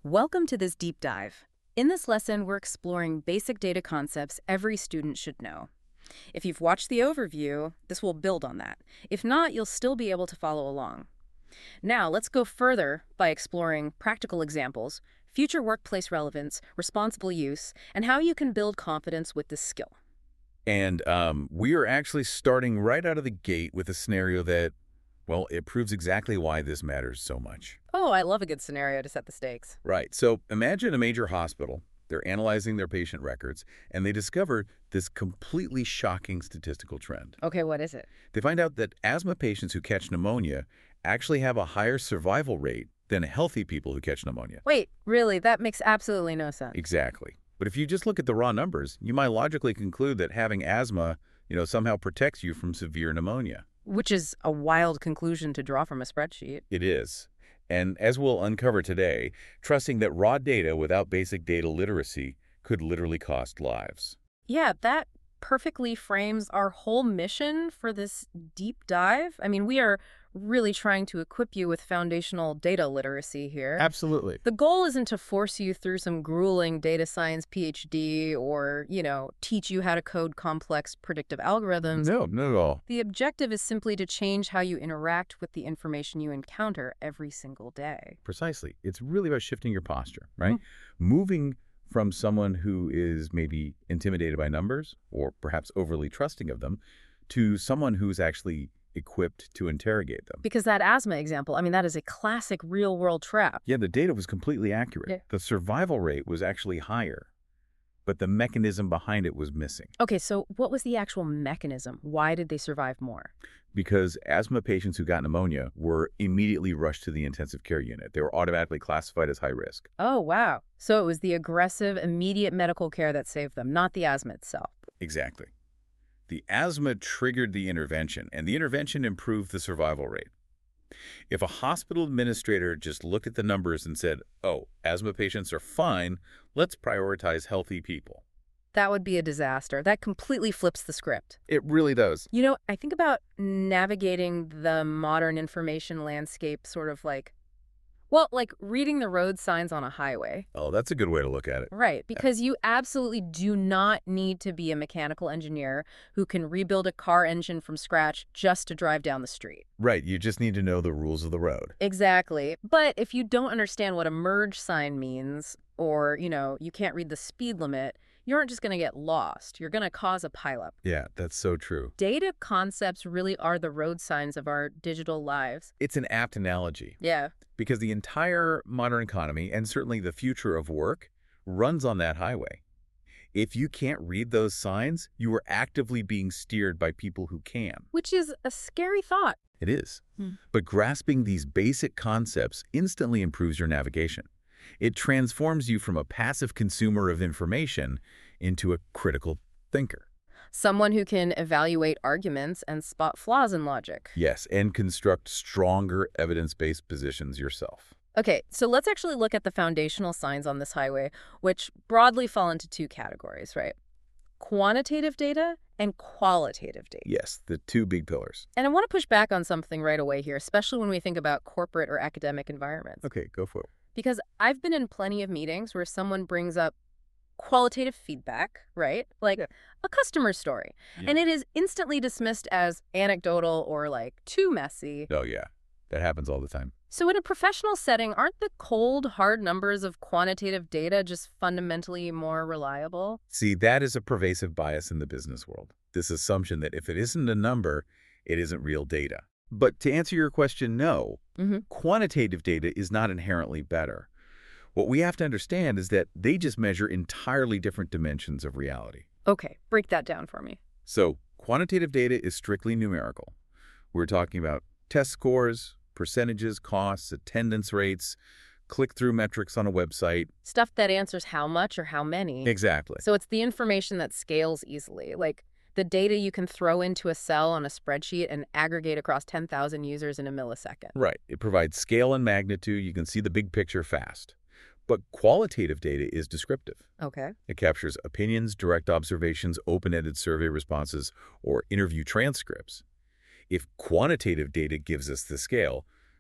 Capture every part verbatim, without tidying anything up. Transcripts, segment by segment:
Welcome to this deep dive. In this lesson, we're exploring basic data concepts every student should know. If you've watched the overview, this will build on that. If not, you'll still be able to follow along. Now, let's go further by exploring practical examples, future workplace relevance, responsible use, and how you can build confidence with this skill. And um, we are actually starting right out of the gate with a scenario that, well, it proves exactly why this matters so much. Oh, I love a good scenario to set the stakes. Right. So imagine a major hospital. They're analyzing their patient records, and they discover this completely shocking statistical trend. Okay, what is it? They find out that asthma patients who catch pneumonia actually have a higher survival rate than healthy people who catch pneumonia. Wait, really? That makes absolutely no sense. Exactly. But if you just look at the raw numbers, you might logically conclude that having asthma, you know, somehow protects you from severe pneumonia. Which is a wild conclusion to draw from a spreadsheet. It is. And as we'll uncover today, trusting that raw data without basic data literacy could literally cost lives. Yeah, that perfectly frames our whole mission for this deep dive. I mean, we are really trying to equip you with foundational data literacy here. Absolutely. The goal isn't to force you through some grueling data science P H D or, you know, teach you how to code complex predictive algorithms. No, not at all. The objective is simply to change how you interact with the information you encounter every single day. Precisely. It's really about shifting your posture, right? Mm-hmm. Moving from someone who is maybe intimidated by numbers or perhaps overly trusting of them to someone who's actually equipped to interrogate them. Because that asthma example, I mean, that is a classic real-world trap. Yeah, the data was completely accurate. Yeah. The survival rate was actually higher, but the mechanism behind it was missing. Okay, so what was the actual mechanism? Why did they survive more? Because asthma patients who got pneumonia were immediately rushed to the intensive care unit. They were automatically classified as high risk. Oh, wow. So it was the aggressive, immediate medical care that saved them, not the asthma itself. Exactly. The asthma triggered the intervention, and the intervention improved the survival rate. If a hospital administrator just looked at the numbers and said, oh, asthma patients are fine, let's prioritize healthy people. That would be a disaster. That completely flips the script. It really does. You know, I think about navigating the modern information landscape sort of like, well, like reading the road signs on a highway. Oh, that's a good way to look at it. Right, because you absolutely do not need to be a mechanical engineer who can rebuild a car engine from scratch just to drive down the street. Right, you just need to know the rules of the road. Exactly. But if you don't understand what a merge sign means, or, you know, you can't read the speed limit, you aren't just going to get lost. You're going to cause a pileup. Yeah, that's so true. Data concepts really are the road signs of our digital lives. It's an apt analogy. Yeah. Because the entire modern economy, and certainly the future of work, runs on that highway. If you can't read those signs, you are actively being steered by people who can. Which is a scary thought. It is. Hmm. But grasping these basic concepts instantly improves your navigation. It transforms you from a passive consumer of information into a critical thinker. Someone who can evaluate arguments and spot flaws in logic. Yes, and construct stronger evidence-based positions yourself. Okay, so let's actually look at the foundational signs on this highway, which broadly fall into two categories, right? Quantitative data and qualitative data. Yes, the two big pillars. And I want to push back on something right away here, especially when we think about corporate or academic environments. Okay, go for it. Because I've been in plenty of meetings where someone brings up qualitative feedback, right? Like Yeah. a customer story. Yeah. And it is instantly dismissed as anecdotal or like too messy. Oh, yeah. That happens all the time. So in a professional setting, aren't the cold, hard numbers of quantitative data just fundamentally more reliable? See, that is a pervasive bias in the business world. This assumption that if it isn't a number, it isn't real data. But to answer your question, no. Mm-hmm. Quantitative data is not inherently better. What we have to understand is that they just measure entirely different dimensions of reality. Okay, break that down for me. So quantitative data is strictly numerical. We're talking about test scores, percentages, costs, attendance rates, click-through metrics on a website. Stuff that answers how much or how many. Exactly. So it's the information that scales easily, like the data you can throw into a cell on a spreadsheet and aggregate across ten thousand users in a millisecond. Right. It provides scale and magnitude. You can see the big picture fast. But qualitative data is descriptive. Okay. It captures opinions, direct observations, open-ended survey responses, or interview transcripts. If quantitative data gives us the scale,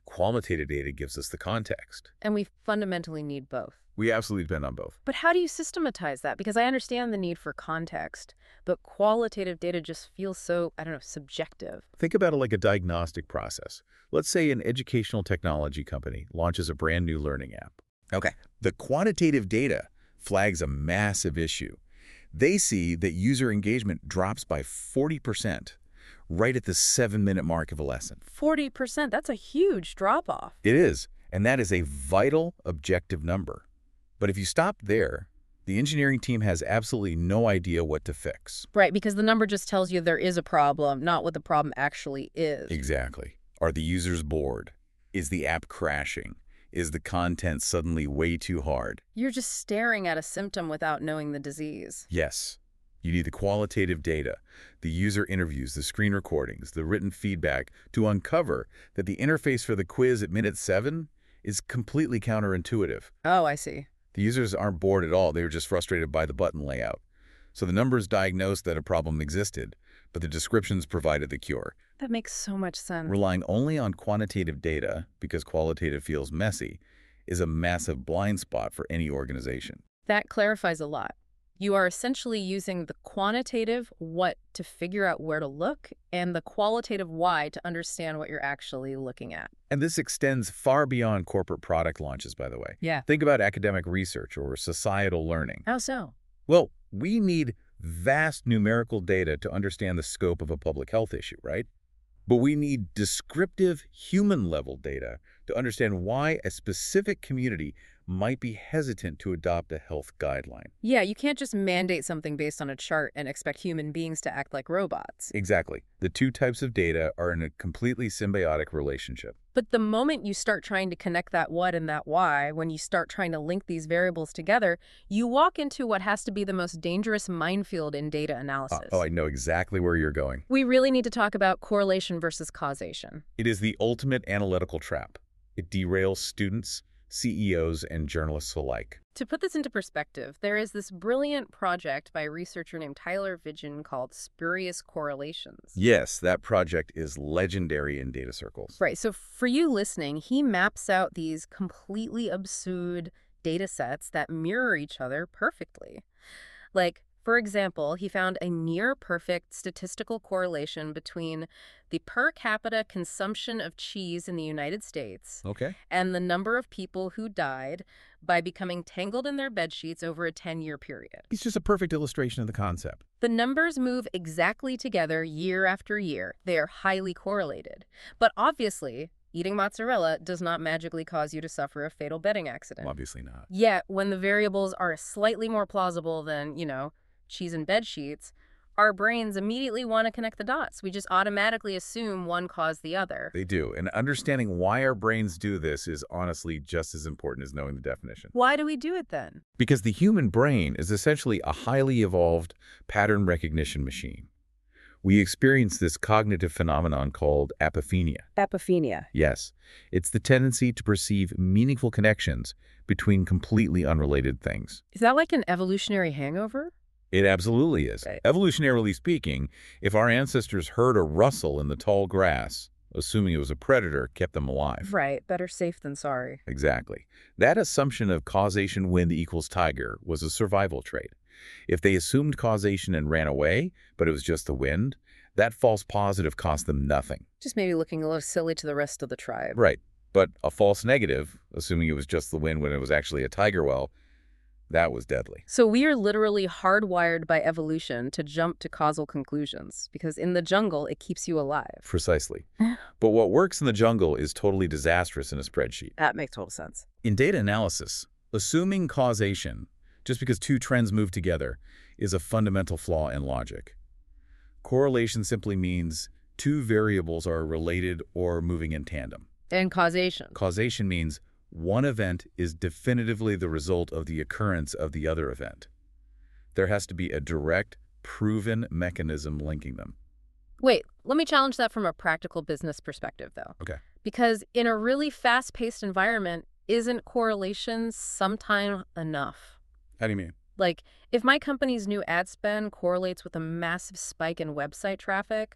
Qualitative data gives us the context. And we fundamentally need both. We absolutely depend on both. But how do you systematize that? Because I understand the need for context, but qualitative data just feels so, I don't know, subjective. Think about it like a diagnostic process. Let's say an educational technology company launches a brand new learning app. Okay. The quantitative data flags a massive issue. They see that user engagement drops by forty percent right at the seven-minute mark of a lesson. forty percent, that's a huge drop-off. It is, and that is a vital objective number. But if you stop there, the engineering team has absolutely no idea what to fix. Right, because the number just tells you there is a problem, not what the problem actually is. Exactly. Are the users bored? Is the app crashing? Is the content suddenly way too hard? You're just staring at a symptom without knowing the disease. Yes. You need the qualitative data, the user interviews, the screen recordings, the written feedback to uncover that the interface for the quiz at minute seven is completely counterintuitive. Oh, I see. The users aren't bored at all. They were just frustrated by the button layout. So the numbers diagnosed that a problem existed, but the descriptions provided the cure. That makes so much sense. Relying only on quantitative data, because qualitative feels messy, is a massive blind spot for any organization. That clarifies a lot. You are essentially using the quantitative what to figure out where to look and the qualitative why to understand what you're actually looking at. And this extends far beyond corporate product launches, by the way. Yeah. Think about academic research or societal learning. How so? Well, we need vast numerical data to understand the scope of a public health issue, right? But we need descriptive human-level data to understand why a specific community might be hesitant to adopt a health guideline. Yeah, you can't just mandate something based on a chart and expect human beings to act like robots. Exactly. The two types of data are in a completely symbiotic relationship. But the moment you start trying to connect that what and that why, when you start trying to link these variables together, you walk into what has to be the most dangerous minefield in data analysis. Uh, oh, I know exactly where you're going. We really need to talk about correlation versus causation. It is the ultimate analytical trap. It derails students, C E Os, and journalists alike. To put this into perspective, there is this brilliant project by a researcher named Tyler Vigen called Spurious Correlations. Yes, that project is legendary in data circles. Right, so for you listening, he maps out these completely absurd data sets that mirror each other perfectly. Like, for example, he found a near-perfect statistical correlation between the per capita consumption of cheese in the United States Okay. and the number of people who died by becoming tangled in their bedsheets over a ten-year period. It's just a perfect illustration of the concept. The numbers move exactly together year after year. They are highly correlated. But obviously, eating mozzarella does not magically cause you to suffer a fatal bedding accident. Obviously not. Yet, when the variables are slightly more plausible than, you know, cheese and bed sheets, our brains immediately want to connect the dots. We just automatically assume one caused the other. They do. And understanding why our brains do this is honestly just as important as knowing the definition. Why do we do it then? Because the human brain is essentially a highly evolved pattern recognition machine. We experience this cognitive phenomenon called apophenia. Apophenia. Yes, it's the tendency to perceive meaningful connections between completely unrelated things. Is that like an evolutionary hangover? It absolutely is. Right. Evolutionarily speaking, if our ancestors heard a rustle in the tall grass, assuming it was a predator, kept them alive. Right. Better safe than sorry. Exactly. That assumption of causation wind equals tiger was a survival trait. If they assumed causation and ran away, but it was just the wind, that false positive cost them nothing. Just maybe looking a little silly to the rest of the tribe. Right. But a false negative, assuming it was just the wind when it was actually a tiger well, that was deadly. So we are literally hardwired by evolution to jump to causal conclusions, because in the jungle, it keeps you alive. Precisely. But what works in the jungle is totally disastrous in a spreadsheet. That makes total sense. In data analysis, assuming causation, just because two trends move together, is a fundamental flaw in logic. Correlation simply means two variables are related or moving in tandem. And causation. Causation means one event is definitively the result of the occurrence of the other event. There has to be a direct, proven mechanism linking them. Wait, let me challenge that from a practical business perspective, though. Okay. Because in a really fast-paced environment, isn't correlation sometime enough? How do you mean? Like, if my company's new ad spend correlates with a massive spike in website traffic,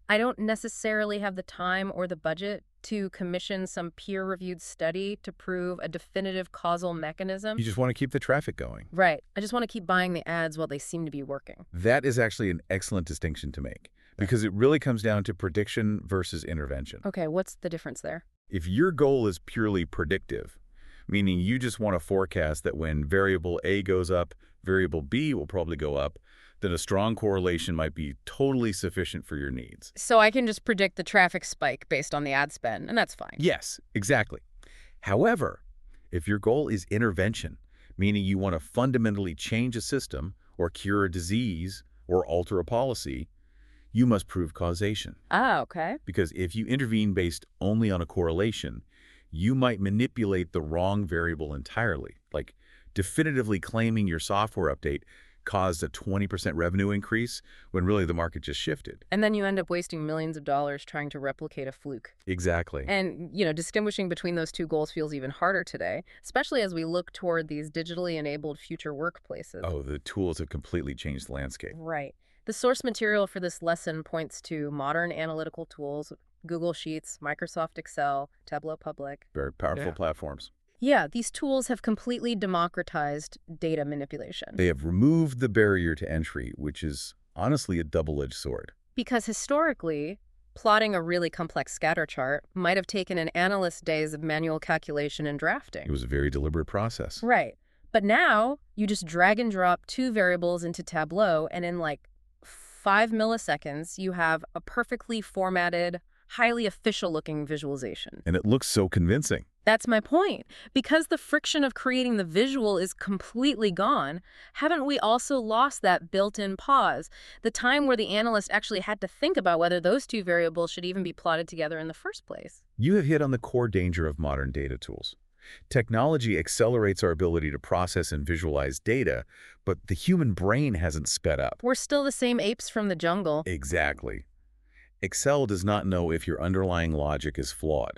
I don't necessarily have the time or the budget to commission some peer-reviewed study to prove a definitive causal mechanism. You just want to keep the traffic going. Right. I just want to keep buying the ads while they seem to be working. That is actually an excellent distinction to make, because it really comes down to prediction versus intervention. Okay, what's the difference there? If your goal is purely predictive, meaning you just want to forecast that when variable A goes up, variable B will probably go up, then a strong correlation might be totally sufficient for your needs. So I can just predict the traffic spike based on the ad spend, and that's fine. Yes, exactly. However, if your goal is intervention, meaning you want to fundamentally change a system or cure a disease or alter a policy, you must prove causation. Ah, okay. Because if you intervene based only on a correlation, you might manipulate the wrong variable entirely, like definitively claiming your software update caused a twenty percent revenue increase when really the market just shifted. And then you end up wasting millions of dollars trying to replicate a fluke. Exactly. And, you know, distinguishing between those two goals feels even harder today, especially as we look toward these digitally enabled future workplaces. Oh, the tools have completely changed the landscape. Right. The source material for this lesson points to modern analytical tools, Google Sheets, Microsoft Excel, Tableau Public. Very powerful Yeah. platforms. Yeah, these tools have completely democratized data manipulation. They have removed the barrier to entry, which is honestly a double-edged sword. Because historically, plotting a really complex scatter chart might have taken an analyst's days of manual calculation and drafting. It was a very deliberate process. Right. But now, you just drag and drop two variables into Tableau, and in like five milliseconds, you have a perfectly formatted, highly official-looking visualization. And it looks so convincing. That's my point. Because the friction of creating the visual is completely gone, haven't we also lost that built-in pause, the time where the analyst actually had to think about whether those two variables should even be plotted together in the first place? You have hit on the core danger of modern data tools. Technology accelerates our ability to process and visualize data, but the human brain hasn't sped up. We're still the same apes from the jungle. Exactly. Excel does not know if your underlying logic is flawed.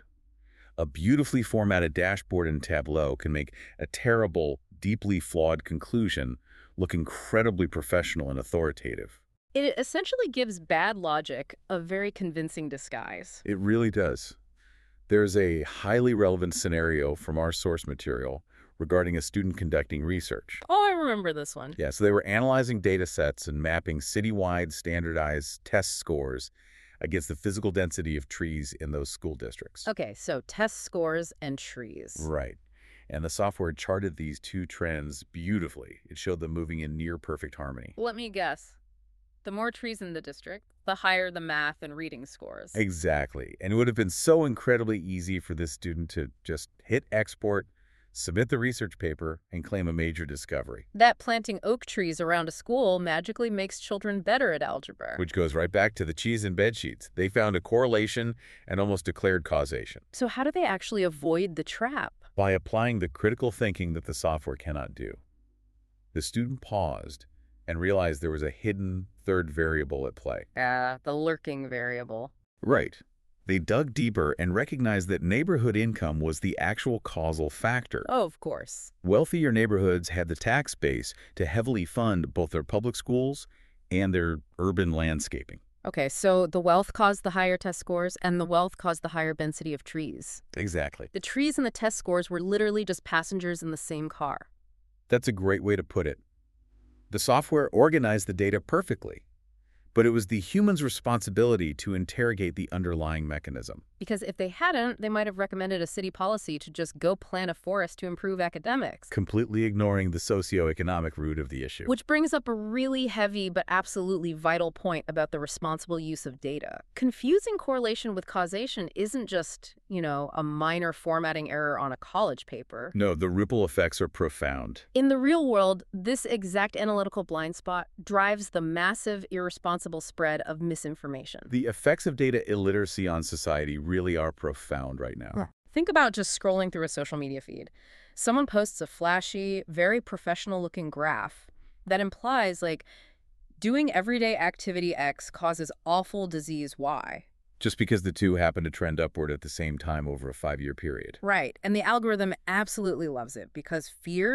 A beautifully formatted dashboard in Tableau can make a terrible, deeply flawed conclusion look incredibly professional and authoritative. It essentially gives bad logic a very convincing disguise. It really does. There's a highly relevant scenario from our source material regarding a student conducting research. Oh, I remember this one. Yeah, so they were analyzing data sets and mapping citywide standardized test scores against the physical density of trees in those school districts. Okay, so test scores and trees. Right. And the software charted these two trends beautifully. It showed them moving in near-perfect harmony. Let me guess. The more trees in the district, the higher the math and reading scores. Exactly. And it would have been so incredibly easy for this student to just hit export, submit the research paper, and claim a major discovery. That planting oak trees around a school magically makes children better at algebra. Which goes right back to the cheese and bed sheets. They found a correlation and almost declared causation. So how do they actually avoid the trap? By applying the critical thinking that the software cannot do. The student paused and realized there was a hidden third variable at play. Ah, the lurking variable. Right. They dug deeper and recognized that neighborhood income was the actual causal factor. Oh, of course. Wealthier neighborhoods had the tax base to heavily fund both their public schools and their urban landscaping. Okay, so the wealth caused the higher test scores, and the wealth caused the higher density of trees. Exactly. The trees and the test scores were literally just passengers in the same car. That's a great way to put it. The software organized the data perfectly, but it was the human's responsibility to interrogate the underlying mechanism. Because if they hadn't, they might have recommended a city policy to just go plant a forest to improve academics. Completely ignoring the socioeconomic root of the issue. Which brings up a really heavy but absolutely vital point about the responsible use of data. Confusing correlation with causation isn't just, you know, a minor formatting error on a college paper. No, the ripple effects are profound. In the real world, this exact analytical blind spot drives the massive, irresponsible spread of misinformation. The effects of data illiteracy on society really are profound right now. Yeah. Think about just scrolling through a social media feed. Someone posts a flashy, very professional-looking graph that implies, like, doing everyday activity X causes awful disease Y. Just because the two happen to trend upward at the same time over a five-year period. Right, and the algorithm absolutely loves it because fear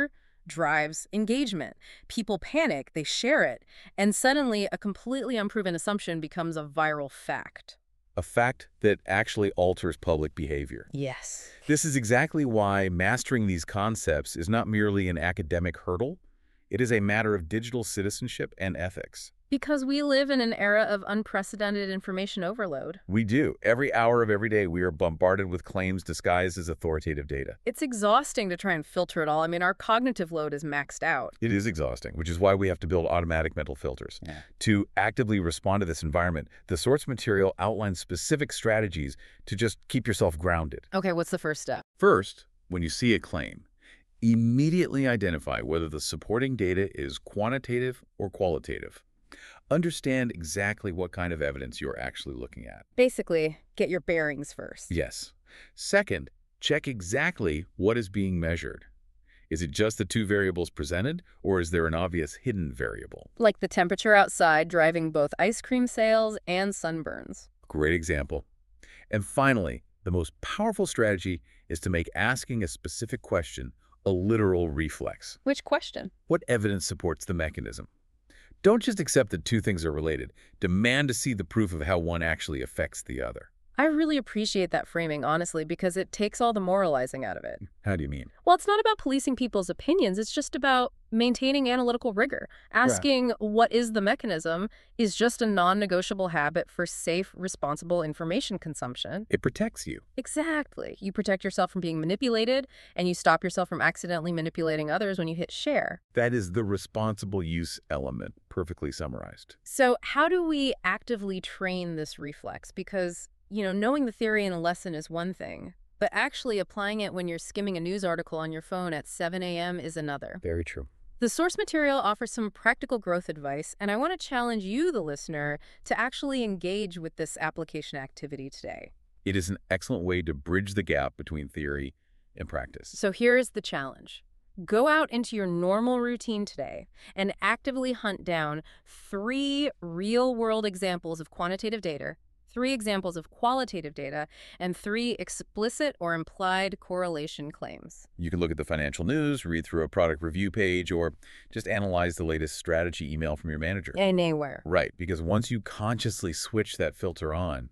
drives engagement. People panic, they share it, and suddenly a completely unproven assumption becomes a viral fact. A fact that actually alters public behavior. Yes. This is exactly why mastering these concepts is not merely an academic hurdle. It is a matter of digital citizenship and ethics. Because we live in an era of unprecedented information overload. We do. Every hour of every day, we are bombarded with claims disguised as authoritative data. It's exhausting to try and filter it all. I mean, our cognitive load is maxed out. It is exhausting, which is why we have to build automatic mental filters. Yeah. To actively respond to this environment, the source material outlines specific strategies to just keep yourself grounded. Okay, what's the first step? First, when you see a claim, immediately identify whether the supporting data is quantitative or qualitative. Understand exactly what kind of evidence you're actually looking at. Basically, get your bearings first. Yes. Second, check exactly what is being measured. Is it just the two variables presented, or is there an obvious hidden variable? Like the temperature outside driving both ice cream sales and sunburns. Great example. And finally, the most powerful strategy is to make asking a specific question a literal reflex. Which question? What evidence supports the mechanism? Don't just accept that two things are related. Demand to see the proof of how one actually affects the other. I really appreciate that framing, honestly, because it takes all the moralizing out of it. How do you mean? Well, it's not about policing people's opinions. It's just about maintaining analytical rigor. Asking right. What is the mechanism is just a non-negotiable habit for safe, responsible information consumption. It protects you. Exactly. You protect yourself from being manipulated, and you stop yourself from accidentally manipulating others when you hit share. That is the responsible use element, perfectly summarized. So how do we actively train this reflex? Because, you know, knowing the theory in a lesson is one thing, but actually applying it when you're skimming a news article on your phone at seven A M is another. Very true. The source material offers some practical growth advice, and I want to challenge you, the listener, to actually engage with this application activity today. It is an excellent way to bridge the gap between theory and practice. So here is the challenge. Go out into your normal routine today and actively hunt down three real-world examples of quantitative data, three examples of qualitative data, and three explicit or implied correlation claims. You can look at the financial news, read through a product review page, or just analyze the latest strategy email from your manager. Anywhere. Right, because once you consciously switch that filter on,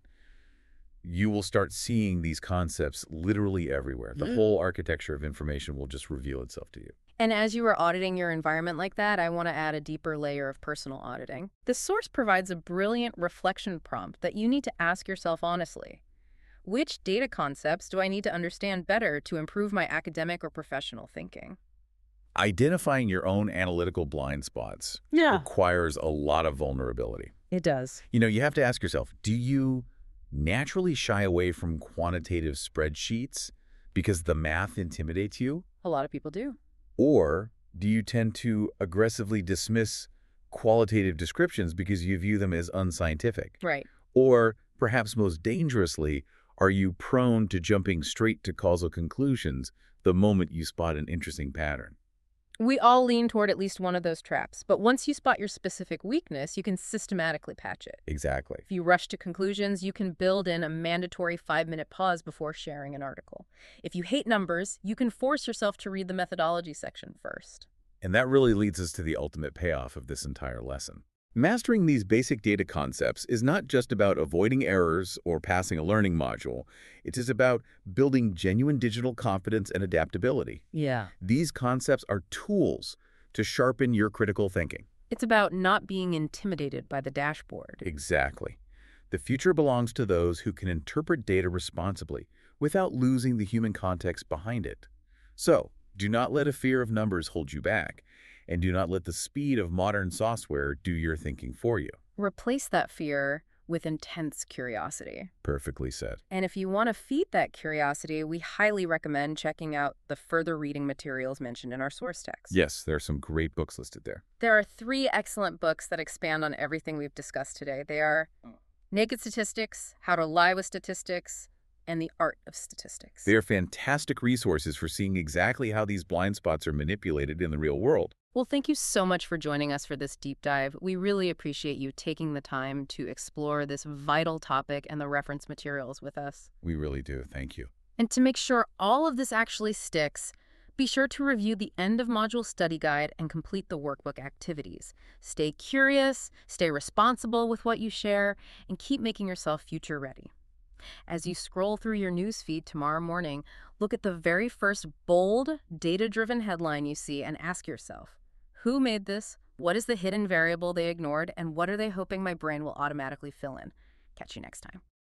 you will start seeing these concepts literally everywhere. The mm. whole architecture of information will just reveal itself to you. And as you are auditing your environment like that, I want to add a deeper layer of personal auditing. The source provides a brilliant reflection prompt that you need to ask yourself honestly. Which data concepts do I need to understand better to improve my academic or professional thinking? Identifying your own analytical blind spots yeah. requires a lot of vulnerability. It does. You know, you have to ask yourself, do you naturally shy away from quantitative spreadsheets because the math intimidates you? A lot of people do. Or do you tend to aggressively dismiss qualitative descriptions because you view them as unscientific? Right. Or perhaps most dangerously, are you prone to jumping straight to causal conclusions the moment you spot an interesting pattern? We all lean toward at least one of those traps, but once you spot your specific weakness, you can systematically patch it. Exactly. If you rush to conclusions, you can build in a mandatory five-minute pause before sharing an article. If you hate numbers, you can force yourself to read the methodology section first. And that really leads us to the ultimate payoff of this entire lesson. Mastering these basic data concepts is not just about avoiding errors or passing a learning module. It is about building genuine digital confidence and adaptability. Yeah. These concepts are tools to sharpen your critical thinking. It's about not being intimidated by the dashboard. Exactly. The future belongs to those who can interpret data responsibly without losing the human context behind it. So, do not let a fear of numbers hold you back. And do not let the speed of modern software do your thinking for you. Replace that fear with intense curiosity. Perfectly said. And if you want to feed that curiosity, we highly recommend checking out the further reading materials mentioned in our source text. Yes, there are some great books listed there. There are three excellent books that expand on everything we've discussed today. They are Naked Statistics, How to Lie with Statistics, and The Art of Statistics. They are fantastic resources for seeing exactly how these blind spots are manipulated in the real world. Well, thank you so much for joining us for this deep dive. We really appreciate you taking the time to explore this vital topic and the reference materials with us. We really do. Thank you. And to make sure all of this actually sticks, Be sure to review the end of module study guide and complete the workbook activities. Stay curious, stay responsible with what you share, and keep making yourself future ready. As you scroll through your newsfeed tomorrow morning, look at the very first bold, data-driven headline you see and ask yourself, who made this? What is the hidden variable they ignored? And what are they hoping my brain will automatically fill in? Catch you next time.